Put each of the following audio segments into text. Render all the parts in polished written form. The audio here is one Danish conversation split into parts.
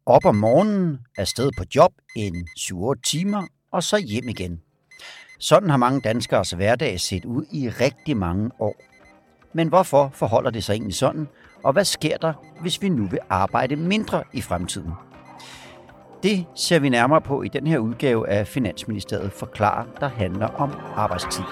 Op om morgenen, afsted på job en 7-8 timer, og så hjem igen. Sådan har mange danskeres hverdag set ud i rigtig mange år. Men hvorfor forholder det sig egentlig sådan, og hvad sker der, hvis vi nu vil arbejde mindre i fremtiden? Det ser vi nærmere på i den her udgave af Finansministeriet forklarer, der handler om arbejdstid.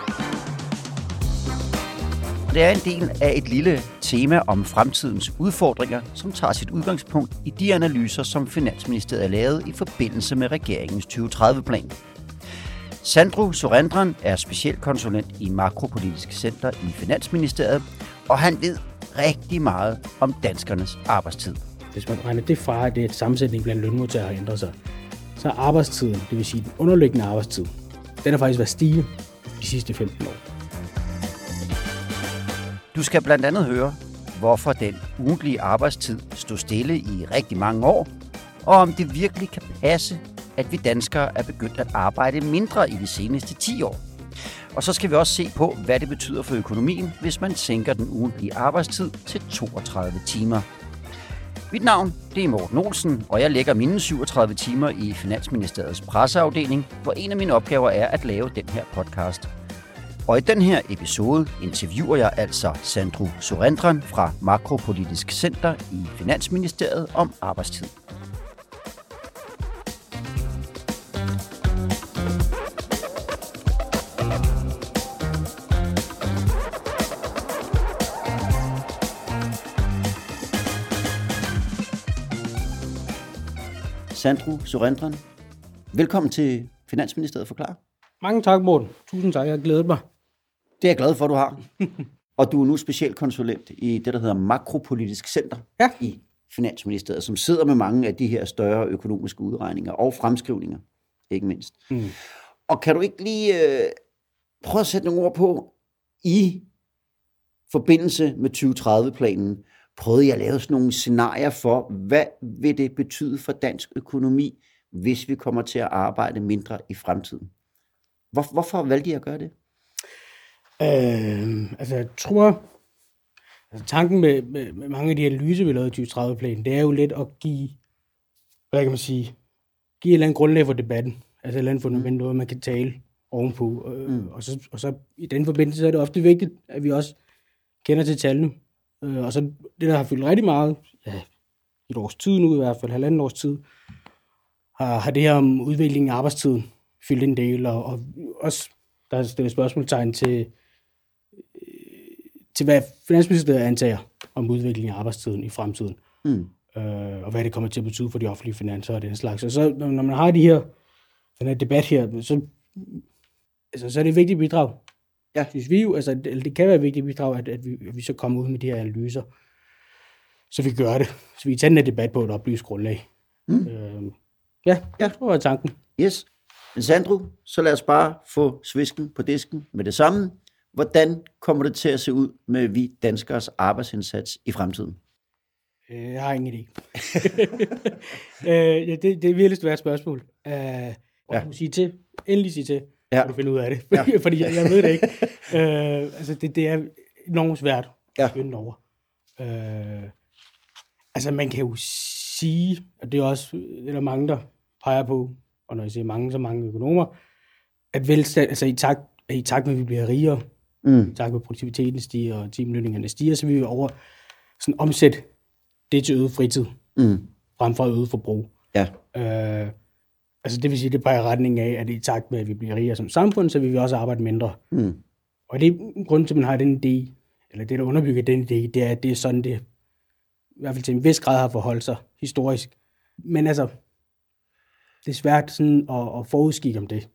Det er en del af et lille tema om fremtidens udfordringer, som tager sit udgangspunkt i de analyser, som Finansministeriet har lavet i forbindelse med regeringens 2030-plan. Sandro Surendran er specialkonsulent i Makropolitisk Center i Finansministeriet, og han ved rigtig meget om danskernes arbejdstid. Hvis man regner det fra, at det er et sammensætning blandt lønmodtagere har ændret sig, så er arbejdstiden, det vil sige den underliggende arbejdstid, den har faktisk været stigende de sidste 15 år. Du skal blandt andet høre, hvorfor den ugentlige arbejdstid stod stille i rigtig mange år, og om det virkelig kan passe, at vi danskere er begyndt at arbejde mindre i de seneste 10 år. Og så skal vi også se på, hvad det betyder for økonomien, hvis man sænker den ugentlige arbejdstid til 32 timer. Mit navn det er Morten Olsen, og jeg lægger mine 37 timer i Finansministeriets presseafdeling, hvor en af mine opgaver er at lave den her podcast. Og i den her episode interviewer jeg altså Sandro Surendran fra Makropolitisk Center i Finansministeriet om arbejdstid. Sandro Surendran, velkommen til Finansministeriet forklarer. Mange tak, Morten. Tusind tak, jeg har glædet mig. Det er jeg glad for, at du har. Og du er nu specialkonsulent i det, der hedder Makropolitisk Center i Finansministeriet, som sidder med mange af de her større økonomiske udregninger og fremskrivninger, ikke mindst. Og kan du ikke lige prøve at sætte nogle ord på, i forbindelse med 2030-planen, prøvede jeg at lave sådan nogle scenarier for, hvad vil det betyde for dansk økonomi, hvis vi kommer til at arbejde mindre i fremtiden? Hvorfor valgte I at gøre det? Jeg tror, tanken med mange af de analyser, vi lavede i 2030-planen, det er jo lidt at give, hvad kan man sige, give et eller andet grundlag for debatten. Altså et eller andet fundament, noget man kan tale ovenpå. Og så i den forbindelse er det ofte vigtigt, at vi også kender til tallene. Og så det, der har fyldt rigtig meget, et års tid nu i hvert fald, 1,5 års tid, har det her om udviklingen af arbejdstiden fyldt en del, og også der er stillet spørgsmålstegn til hvad Finansministeriet antager om udviklingen af arbejdstiden i fremtiden, og hvad det kommer til at betyde for de offentlige finanser og den slags. Og så, når man har den her debat her, så er det et vigtigt bidrag. Ja. Synes vi jo, det kan være et vigtigt bidrag, at vi så kommer ud med de her analyser, så vi gør det. Så vi tager den her debat på et oplyst grundlag. Jeg tror, det er tanken. Yes. Men Sandro, så lad os bare få svisken på disken med det samme. Hvordan kommer det til at se ud med vi danskers arbejdsindsats i fremtiden? Jeg har ingen idé. Det er virkelig svært spørgsmål. Og du sige til, endelig sige til, at du finder ud af det. Fordi jeg ved det ikke. Det er enormt svært at finde over. Man kan jo sige, og det er også det er mange, der peger på, og når jeg siger mange, så mange økonomer, at velstand, i takt med, at vi bliver rigere, i takt med produktiviteten stiger, og timelønningerne stiger, så vil vi over sådan omsætte det til øget fritid, frem for øget forbrug. Ja. Det vil sige, det peger retning af, at i takt med, at vi bliver rigere som samfund, så vil vi også arbejde mindre. Og det er grunden til, at man har den idé, eller det, der underbygger den idé, det er, at det er sådan, det i hvert fald til en vis grad har forholdt sig historisk. Men det er svært sådan at forudskikke om det.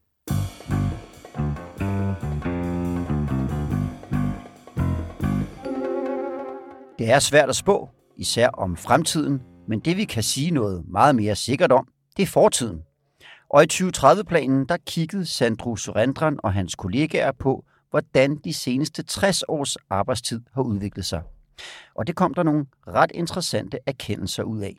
Det er svært at spå, især om fremtiden, men det vi kan sige noget meget mere sikkert om, det er fortiden. Og i 2030-planen, der kiggede Sandro Surendran og hans kollegaer på, hvordan de seneste 60 års arbejdstid har udviklet sig. Og det kom der nogle ret interessante erkendelser ud af.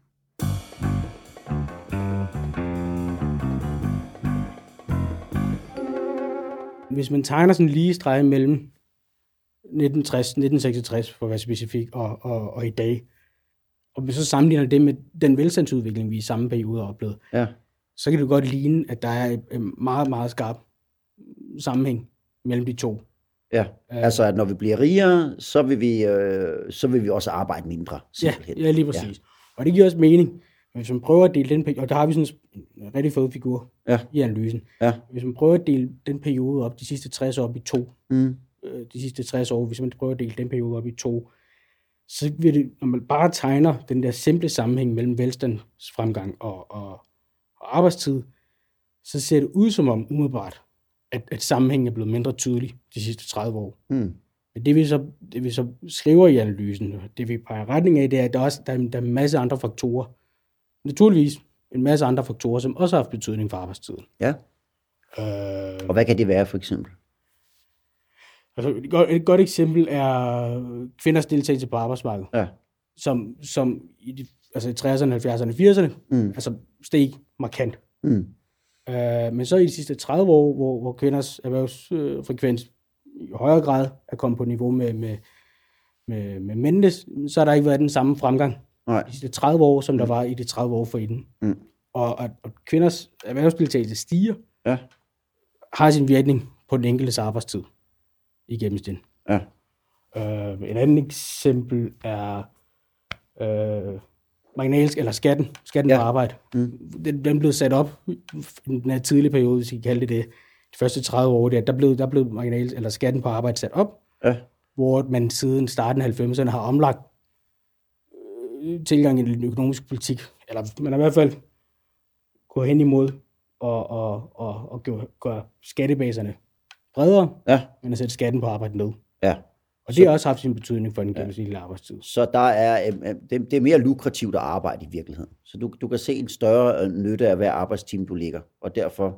Hvis man tegner sådan en lige streg mellem 1966 for at være specifik og i dag, og hvis så sammenligner det med den velstandsudvikling, vi i samme periode har oplevet, så kan det godt ligne, at der er en meget, meget skarp sammenhæng mellem de to. Ja, altså at når vi bliver rigere, så vil vi også arbejde mindre, simpelthen. Ja, lige præcis. Ja. Og det giver også mening, hvis man prøver at dele den periode, og der har vi sådan en rigtig fed figur i analysen. Ja. Hvis man prøver at dele den periode op, de sidste 60 år op i to, de sidste 60 år, hvis man prøver at dele den periode op i to, så vil det, når man bare tegner den der simple sammenhæng mellem velstandsfremgang og arbejdstid, så ser det ud som om umiddelbart, at sammenhængen er blevet mindre tydelig de sidste 30 år. Men det vi så skriver i analysen, det vi peger retning af, det er, at der er en masse andre faktorer. Naturligvis en masse andre faktorer, som også har haft betydning for arbejdstiden. Ja. Og hvad kan det være, for eksempel? Altså, et godt eksempel er kvinders deltagelse på arbejdsmarkedet. Ja. Som i 60'erne, 70'erne, 80'erne, altså steg markant. Men så i de sidste 30 år, hvor kvinders erhvervsfrekvens i højere grad er kommet på niveau med mændenes, så har der ikke været den samme fremgang i de sidste 30 år, som der var i de 30 år forinden. Og kvinders erhvervsdeltagelse stiger, har sin virkning på den enkeltes arbejdstid i gennemsnit. Ja. Et andet eksempel er skatten på arbejde. Den blev sat op i den her tidlige periode, hvis I kan kalde det de første 30 år, der blev skatten på arbejde sat op, hvor man siden starten af 90'erne har omlagt tilgang i den økonomiske politik, eller man har i hvert fald gået hen imod og gøre skattebaserne bredere, men at sætte skatten på arbejde ned. Ja. Og det har også haft sin betydning for den gennemsnitlige arbejdstid. Så der er, det er mere lukrativt at arbejde i virkeligheden. Så du kan se en større nytte af hver arbejdstime, du ligger. Og derfor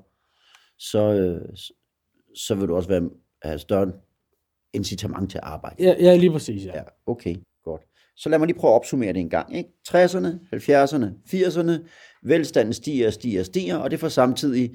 så vil du også have større incitament til at arbejde. Ja, lige præcis. Ja. Okay, godt. Så lad mig lige prøve at opsummere det en gang. Ikke? 60'erne, 70'erne, 80'erne, velstanden stiger, og det får samtidig,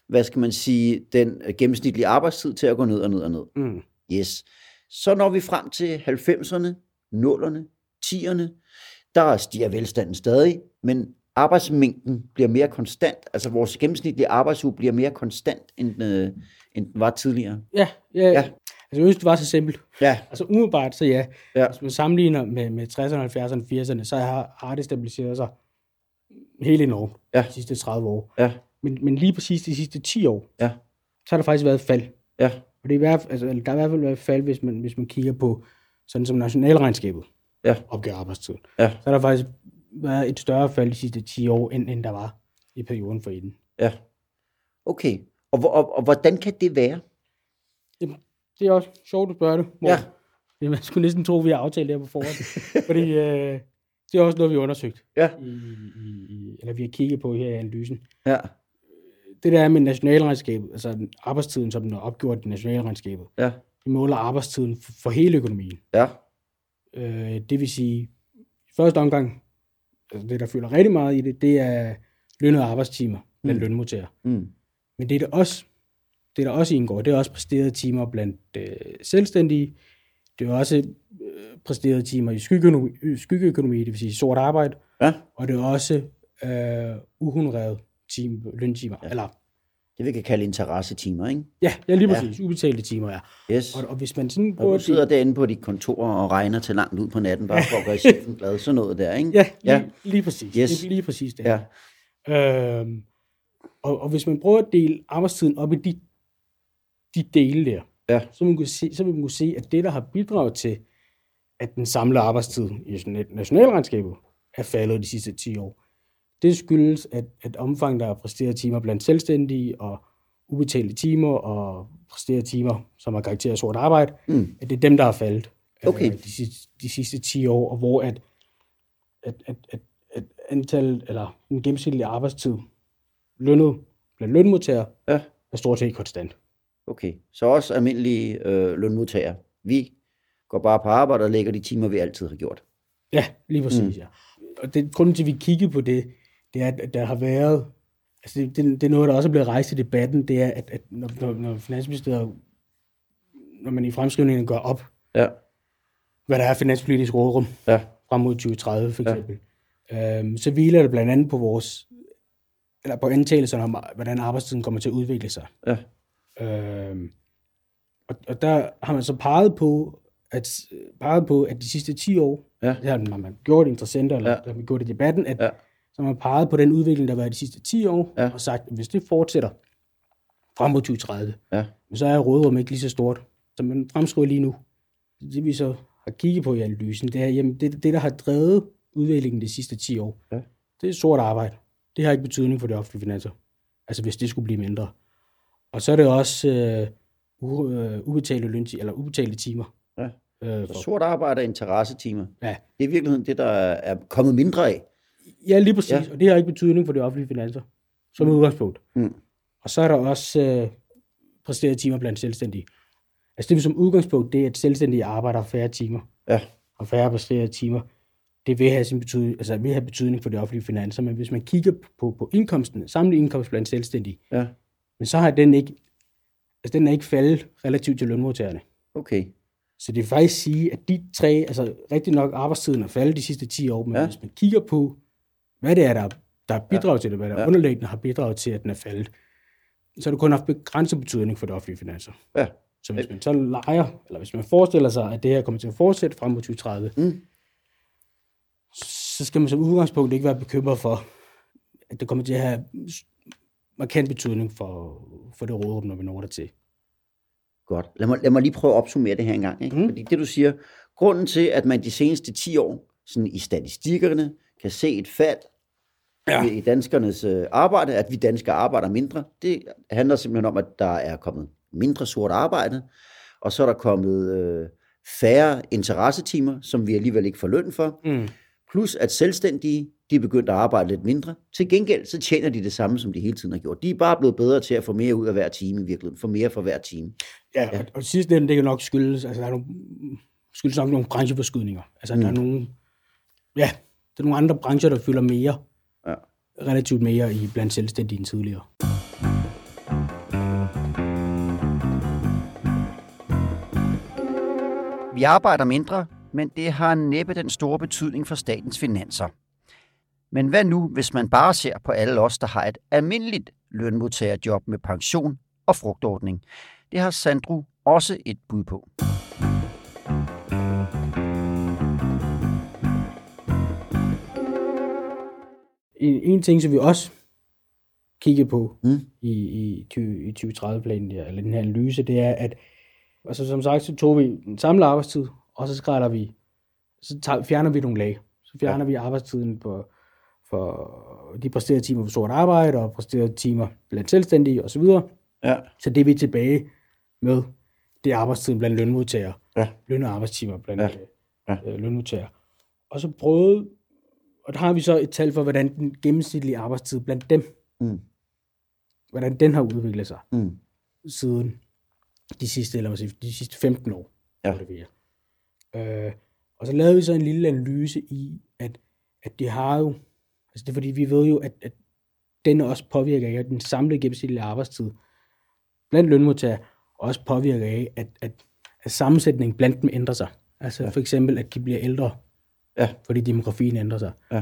den gennemsnitlige arbejdstid til at gå ned og ned og ned. Yes. Så når vi frem til 90'erne, 0'erne, 10'erne, der stiger velstanden stadig, men arbejdsmængden bliver mere konstant. Altså vores gennemsnitlige arbejdsuge bliver mere konstant, end den var tidligere. Ja. Altså hvis det var så simpelt. Ja. Altså umiddelbart, så ja. Hvis man sammenligner med 60'erne, 70'erne, 80'erne, så har det stabiliseret sig helt enormt de sidste 30 år. Ja. Men lige præcis de sidste 10 år, så har der faktisk været fald. Ja. Og der har i hvert fald været fald, hvis man kigger på sådan som nationalregnskabet opgør arbejdstiden. Ja. Så har der faktisk været et større fald de sidste 10 år, end der var i perioden forinden. Ja. Okay. Og hvordan kan det være? Jamen, det er også sjovt at spørge det. Man skulle næsten tro, vi har aftalt det her på forhånd. Fordi det er også noget, vi har undersøgt. Ja. Eller vi har kigget på her i analysen. Ja. Det der er med nationalregnskabet, altså arbejdstiden, som den er opgjort i nationalregnskabet, vi måler arbejdstiden for hele økonomien. Ja. Det vil sige, i første omgang, altså det der fylder rigtig meget i det er lønnede arbejdstimer blandt lønmodtagere. Men det der også indgår, det er også præsterede timer blandt selvstændige, det er også præsterede timer i skyggeøkonomi, det vil sige sort arbejde, og det er også uhonorerede løntimer. Ja. Eller det vi kan kalde interessetimer, ikke? Ja, lige præcis. Ubetalte timer, ja. Yes. Og hvis man sådan prøver... Og du sidder derinde på dit kontor og regner til langt ud på natten, bare for at gøre chefen glad, sådan noget der, ikke? Ja, lige præcis. Yes. Lige præcis det. Ja. Og hvis man prøver at dele arbejdstiden op i de dele der, så vil man kunne se, at det, der har bidraget til, at den samlede arbejdstid i nationalregnskabet er faldet de sidste 10 år, det skyldes, at omfanget der er præsterede timer blandt selvstændige og ubetalte timer og præsterede timer, som har karakter af sort arbejde, at det er dem, der har faldet de sidste 10 år, og hvor at antallet, eller den gennemsnitlige arbejdstid lønnet blandt lønmodtagere er stort set konstant. Okay, så også almindelige lønmodtagere. Vi går bare på arbejde og lægger de timer, vi altid har gjort. Ja, lige præcis, ja. Og det grunden til, at vi kiggede på det er, at der har været, altså det er noget, der også er blevet rejst i debatten, det er, at når Finansministeriet, når man i fremskrivningen går op, hvad der er finanspolitisk råderum frem mod 2030 for eksempel, Så hviler det blandt andet på på antagelserne om, hvordan arbejdstiden kommer til at udvikle sig. Ja. Og der har man så peget på, at de sidste 10 år, det har man gjort interessant, eller der har man gjort i debatten, at så man har peget på den udvikling, der har været de sidste 10 år, og sagt, at hvis det fortsætter frem mod 2030, så er råderum ikke lige så stort, som man fremskriver lige nu. Det vi så har kigget på i analysen, det er, jamen det der har drevet udviklingen de sidste 10 år, det er sort arbejde. Det har ikke betydning for de offentlige finanser. Altså hvis det skulle blive mindre. Og så er det også ubetalte timer. Så sort arbejde og interessetimer. Ja. Det er i virkeligheden det, der er kommet mindre af. Ja, lige præcis. Ja. Og det har ikke betydning for de offentlige finanser. Som udgangspunkt. Og så er der også præsterede timer blandt selvstændige. Altså det som udgangspunkt, det er, at selvstændige arbejder færre timer. Ja. Og færre præsterede timer. Det vil have betydning for de offentlige finanser. Men hvis man kigger på indkomsten, samlet indkomst blandt selvstændige, men så har den ikke faldet relativt til lønmodtagerne. Okay. Så det vil faktisk sige, at de tre, altså rigtig nok arbejdstiden er faldet de sidste 10 år, men hvis man kigger på, hvad det er, der har bidraget til det, hvad der underliggende har bidraget til, at den er faldet, så har det kun haft begrænset betydning for de offentlige finanser. Ja. Så hvis man så leger, eller hvis man forestiller sig, at det her kommer til at fortsætte frem mod 2030, så skal man som udgangspunkt ikke være bekymret for, at det kommer til at have markant betydning for det råderum, når vi når der til. Godt. Lad mig lige prøve at opsummere det her en gang. Ikke? Fordi det du siger, grunden til, at man de seneste 10 år sådan i statistikkerne kan se et fald i danskernes arbejde, at vi danskere arbejder mindre, det handler simpelthen om, at der er kommet mindre sort arbejde, og så er der kommet færre interessetimer, som vi alligevel ikke får løn for, plus at selvstændige, de er begyndt at arbejde lidt mindre. Til gengæld, så tjener de det samme, som de hele tiden har gjort. De er bare blevet bedre til at få mere ud af hver time i virkeligheden. Få mere for hver time. Ja. Og sidst det kan nok skyldes, altså der er skyldes nok nogle brancheforskydninger. Altså der er nogle andre brancher, der fylder mere, relativt mere i blandt selvstændige end tidligere. Vi arbejder mindre, men det har næppe den store betydning for statens finanser. Men hvad nu, hvis man bare ser på alle os, der har et almindeligt lønmodtagerjob med pension og frugtordning? Det har Sandro også et bud på. En ting, som vi også kigger på i 2030-planen, eller den her analyse, det er, at altså, som sagt, så tog vi en samlet arbejdstid, og så fjerner vi nogle lag. Så fjerner vi arbejdstiden for de præsterede timer for sort arbejde, og præsterede timer blandt selvstændige osv. Ja. Så det er vi tilbage med, det er arbejdstiden blandt lønmodtagere. Ja. Løn- og arbejdstimer blandt lønmodtagere. Og så og der har vi så et tal for, hvordan den gennemsnitlige arbejdstid blandt dem, hvordan den har udviklet sig siden de sidste 15 år. Og så lavede vi så en lille analyse i, at det har jo, altså det er fordi, vi ved jo, at den også påvirker af, at den samlede gennemsnitlige arbejdstid blandt lønmodtagere også påvirker af, at sammensætningen blandt dem ændrer sig. Altså for eksempel, at de bliver ældre, fordi demografien ændrer sig. Ja.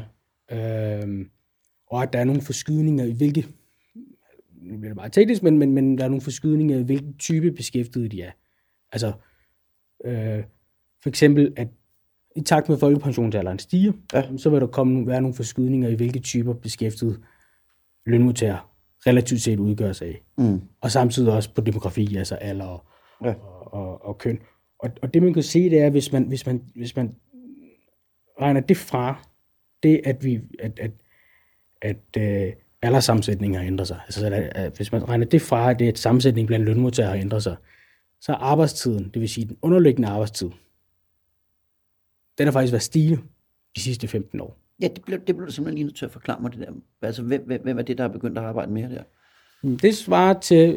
Og at der er nogle forskydninger i hvilke, nu bliver det meget teknisk, men der er nogle forskydninger i hvilken type beskæftiget de er. Altså for eksempel, at i takt med folkepensionsalderen stiger, så vil der være nogle forskydninger i hvilke typer beskæftiget lønmodtagere relativt set udgøres af. Og samtidig også på demografi, altså alder og køn. Og det man kan se, det er, hvis man regner det fra, det at alderssammensætningen har ændret sig. Altså, hvis man regner det fra, at det er et sammensætning blandt lønmodtagere har ændret sig, så er arbejdstiden, det vil sige den underliggende arbejdstid, den har faktisk været stigende de sidste 15 år. Ja, det blev du simpelthen lige nødt til at forklare mig det der. Altså, hvem er det, der har begyndt at arbejde mere der? Det svarer til,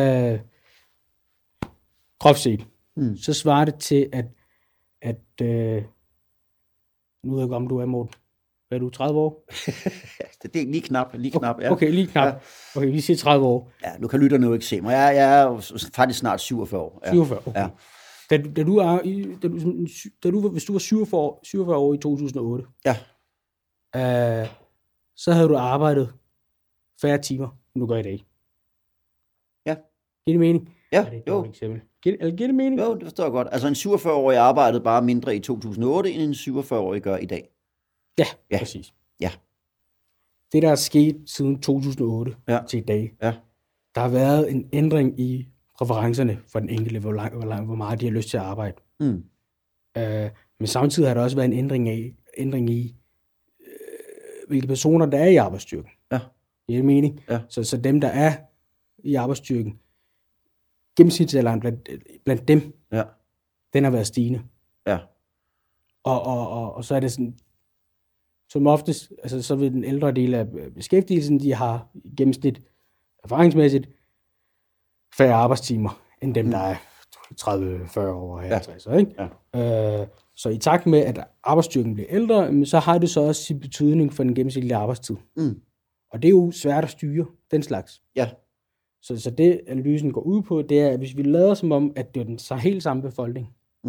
groft set, så svarer det til, at nu ved jeg ikke, om du er, Morten. Hvad er du, 30 år? Det er lige knap, ja. Okay, lige knap. Ja. Okay, vi siger 30 år. Ja, nu kan lytterne jo ikke se mig. Jeg er faktisk snart 47 år. Ja. 47, okay. Ja. Hvis du var 47 år i 2008, så havde du arbejdet færre timer, end du gør i dag. Ja. Giver det mening? Ja, det er jo. et eksempel. Giver det mening? Jo, det forstår jeg godt. Altså en 47-årig arbejdede bare mindre i 2008, end en 47-årig gør i dag. Ja, præcis. Ja. Det, der er sket siden 2008 til i dag, der har været en ændring i præferencerne for den enkelte, hvor meget de har lyst til at arbejde. Men samtidig har der også været en ændring i hvilke personer, der er i arbejdsstyrken. Ja. Det er mening. Ja. Så dem, der er i arbejdsstyrken, gennemsnitsalderen blandt dem, den har været stigende. Ja. Og så er det sådan, som oftest, altså så vil den ældre del af beskæftigelsen, de har i gennemsnit erfaringsmæssigt færre arbejdstimer, end dem, der er 30-40 år og 50. Ikke? Ja. Så i takt med, at arbejdsstyrken bliver ældre, så har det så også sin betydning for den gennemsnitlige arbejdstid. Og det er jo svært at styre, den slags. Ja. Så det, analysen går ud på, det er, at hvis vi lader som om, at det var den helt samme befolkning,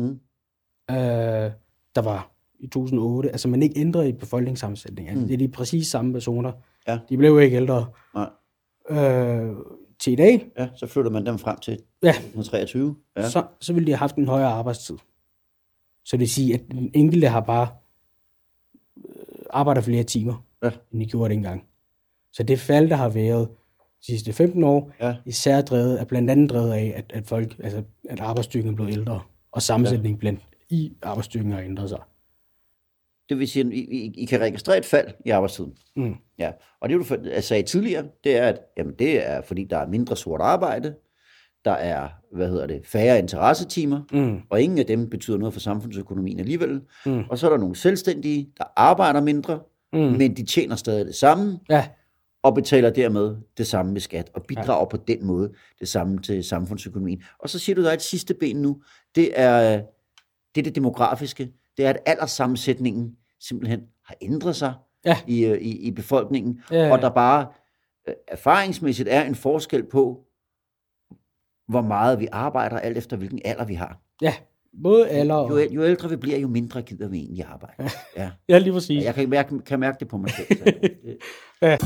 der var i 2008, altså man ikke ændrede i befolkningssammensætningen. Det er de præcis samme personer. Ja. De blev jo ikke ældre. Nej. Til i dag. Ja, så flytter man dem frem til 2023. Ja. Så ville de have haft en højere arbejdstid. Så det vil sige, at den enkelte har bare arbejder flere timer, end de gjorde det engang. Så det fald, der har været de sidste 15 år, især blandt andet drevet af, at folk, altså at arbejdsstyrken er blevet ældre, og sammensætningen blandt i arbejdsstyrken har ændret sig. Det vil sige, at I kan registrere et fald i arbejdstiden. Ja. Og det, du sagde tidligere, det er, at jamen, det er, fordi der er mindre sort arbejde, der er, færre interessetimer, og ingen af dem betyder noget for samfundsøkonomien alligevel. Og så er der nogle selvstændige, der arbejder mindre, men de tjener stadig det samme, og betaler dermed det samme med skat, og bidrager på den måde det samme til samfundsøkonomien. Og så siger du, der er et sidste ben nu, det er det demografiske, det er, at alderssammensætningen simpelthen har ændret sig i befolkningen, og der bare erfaringsmæssigt er en forskel på, hvor meget vi arbejder, alt efter hvilken alder vi har. Ja, både alder jo ældre vi bliver, jo mindre gider vi egentlig arbejde. Ja, lige præcis. Jeg kan mærke det på mig selv. Ja.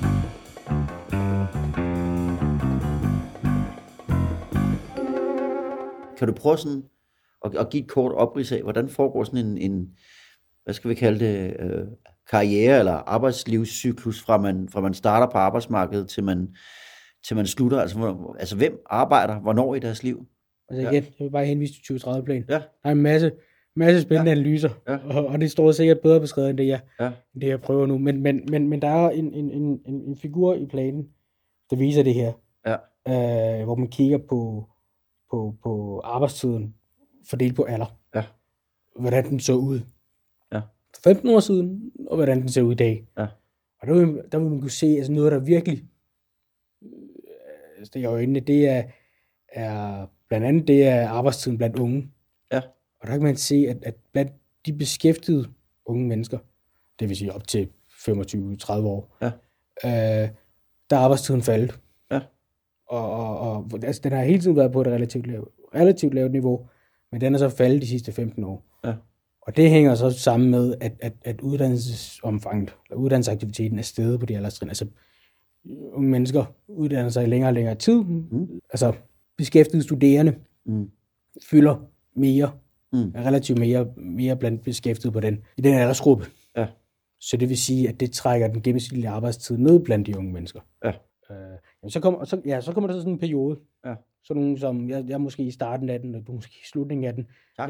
Kan du prøve sådan at give et kort oprids af, hvordan foregår sådan en hvad skal vi kalde det, karriere- eller arbejdslivscyklus, fra man starter på arbejdsmarkedet, til man slutter? Altså hvem arbejder, hvornår i deres liv? Altså igen, jeg vil bare henvise til 2030-plan. Ja. Der er en masse spændende analyser, og det står sikkert bedre beskrevet, end det jeg prøver nu. Men der er en figur i planen, der viser det her, hvor man kigger på arbejdstiden fordelt på alder. Ja. Hvordan den så ud for 15 år siden, og hvordan den ser ud i dag. Ja. Og der vil man kunne se, altså noget, der virkelig stikker øjnene, det er blandt andet det er arbejdstiden blandt unge. Ja. Og der kan man se, at blandt de beskæftigede unge mennesker, det vil sige op til 25-30 år, der er arbejdstiden faldet. Ja. Og altså, den har hele tiden været på et relativt lavt niveau, men den er så faldet de sidste 15 år. Ja. Og det hænger så sammen med, at uddannelsesomfanget, eller uddannelsesaktiviteten er steget på de alderstrin. Altså, unge mennesker uddanner sig i længere og længere tid. Altså, beskæftigede studerende fylder mere, relativt mere blandt beskæftigede i den aldersgruppe. Ja. Så det vil sige, at det trækker den gennemsnitlige arbejdstid ned blandt de unge mennesker. Ja. Så kommer der så sådan en periode. Ja. Så nogen som, jeg måske i starten af den, og du måske i slutningen af den. Tak.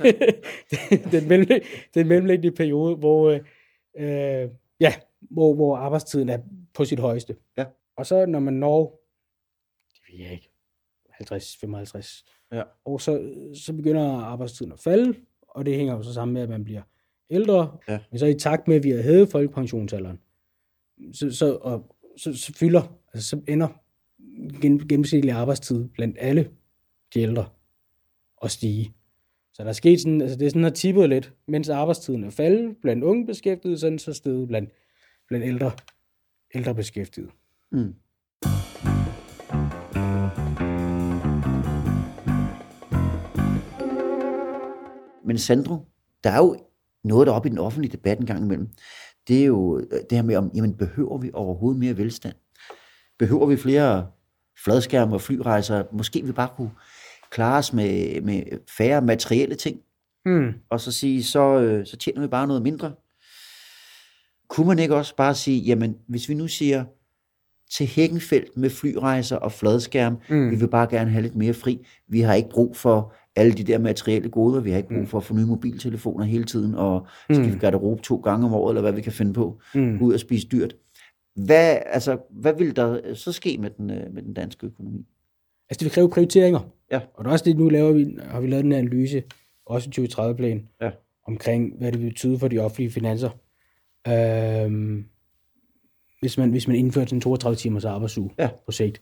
Den mellemliggende periode, hvor arbejdstiden er på sit højeste. Ja. Og så når man når, det ved jeg ikke, 50-55 år, så begynder arbejdstiden at falde, og det hænger jo så sammen med, at man bliver ældre. Ja. Men så i takt med, at vi har hævet folkepensionsalderen, så fylder, altså så ender gennemsnitlig arbejdstid blandt alle de ældre at stige. Så der er sket sådan, altså det er sådan har tippet lidt, mens arbejdstiden er faldet blandt unge beskæftigede, sådan så steget blandt ældre beskæftigede. Men Sandro, der er jo noget deroppe i den offentlige debat en gang imellem, det er jo det her med, jamen, behøver vi overhovedet mere velstand? Behøver vi flere fladskærme og flyrejser? Måske vi bare kunne klare os med færre materielle ting, og så sige, så tjener vi bare noget mindre. Kunne man ikke også bare sige, jamen, hvis vi nu siger til Hækkenfeldt med flyrejser og fladskærm, vi vil bare gerne have lidt mere fri. Vi har ikke brug for alle de der materielle goder, vi har ikke brug for at få nye mobiltelefoner hele tiden, og skifte garderobe 2 gange om året, eller hvad vi kan finde på, ud og spise dyrt. Hvad vil der så ske med den danske økonomi? Altså det vil kræve prioriteringer. Ja. Og det er også det, nu har vi lavet den her analyse, også i 2030-plan, omkring, hvad det vil betyde for de offentlige finanser. Hvis man indfører sådan 32 timers arbejdsuge på sigt.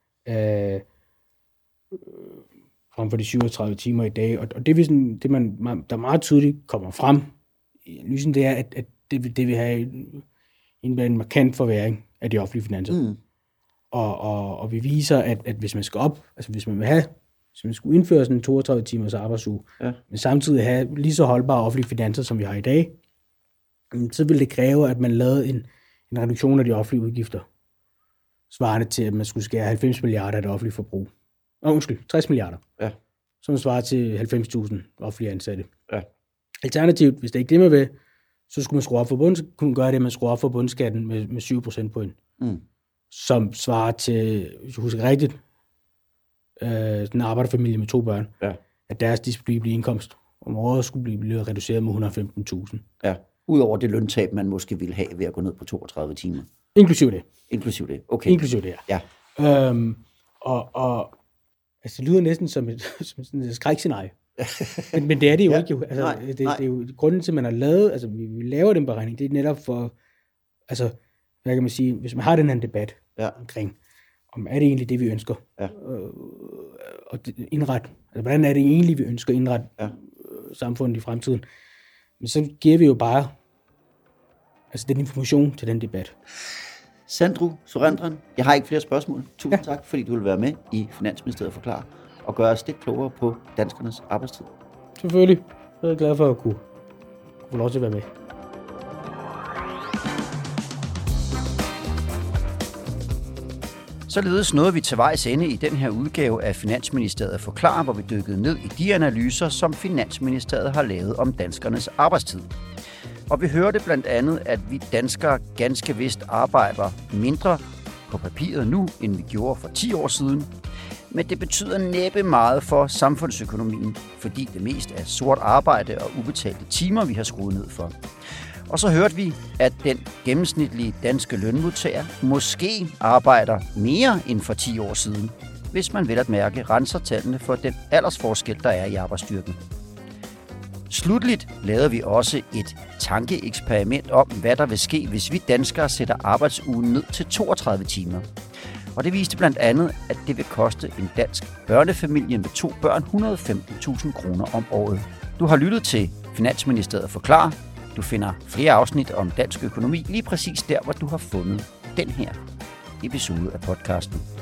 Frem for de 37 timer i dag. Og det, der meget tydeligt kommer frem i analysen, det er, at det vil have en markant forværring af de offentlige finanser. Og vi viser, at hvis man skal op, altså hvis man skulle indføre sådan en 32 timers arbejdsuge, men samtidig have lige så holdbare offentlige finanser, som vi har i dag, så vil det kræve, at man lavede en reduktion af de offentlige udgifter, svarende til, at man skulle skære 90 milliarder af det offentlige forbrug. 60 milliarder. Ja. Som svarer til 90.000 offentlige ansatte. Ja. Alternativt, hvis det ikke det man vil, så skulle man skrue op for kunne gøre det, at man skruer op for bundskatten med 7 procentpoint. Som svarer til, hvis jeg husker rigtigt, en arbejderfamilie med 2 børn, at deres disponible indkomst om året skulle blive reduceret med 115.000. Ja. Udover det løntab, man måske ville have ved at gå ned på 32 timer. Inklusiv det. Okay. Inklusiv det, ja. Altså, det lyder næsten som et skrækscenarie. men det er det jo ikke. Altså, det er jo grunden til, at man har lavet, altså vi laver den beregning, det er netop for, altså, hvad kan man sige, hvis man har den her debat omkring, om er det egentlig det, vi ønsker, og indret, altså hvordan er det egentlig, vi ønsker indret samfundet i fremtiden, men så giver vi jo bare den information til den debat. Sandro Surendran, jeg har ikke flere spørgsmål. Tusind tak, fordi du vil være med i Finansministeriet Forklare og gøre os lidt klogere på danskernes arbejdstid. Selvfølgelig. Jeg er glad for at kunne få lov til at være med. Således nåede vi til vejs ende i den her udgave af Finansministeriet Forklare, hvor vi dykkede ned i de analyser, som Finansministeriet har lavet om danskernes arbejdstid. Og vi hørte blandt andet, at vi danskere ganske vist arbejder mindre på papiret nu, end vi gjorde for 10 år siden. Men det betyder næppe meget for samfundsøkonomien, fordi det mest er sort arbejde og ubetalte timer, vi har skruet ned for. Og så hørte vi, at den gennemsnitlige danske lønmodtager måske arbejder mere end for 10 år siden, hvis man vel at mærke renser tallene for den aldersforskel, der er i arbejdsstyrken. Slutligt lavede vi også et tankeeksperiment om, hvad der vil ske, hvis vi danskere sætter arbejdsugen ned til 32 timer. Og det viste blandt andet, at det vil koste en dansk børnefamilie med 2 børn 115.000 kroner om året. Du har lyttet til Finansministeriet Forklare. Du finder flere afsnit om dansk økonomi lige præcis der, hvor du har fundet den her episode af podcasten.